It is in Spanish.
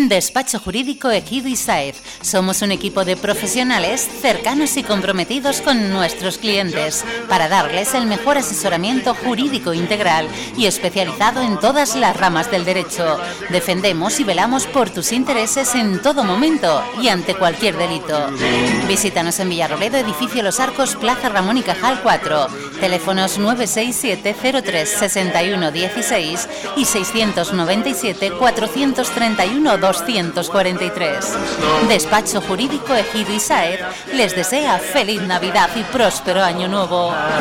Despacho Jurídico Ejido y Saez. Somos un equipo de profesionales cercanos y comprometidos con nuestros clientes para darles el mejor asesoramiento jurídico integral y especializado en todas las ramas del derecho. Defendemos y velamos por tus intereses en todo momento y ante cualquier delito. Visítanos en Villarrobledo, edificio Los Arcos, Plaza Ramón y Cajal 4. Teléfonos 967 03 61 16 y 697 431 243. Despacho Jurídico Ejido y Saez les desea feliz Navidad y próspero Año Nuevo.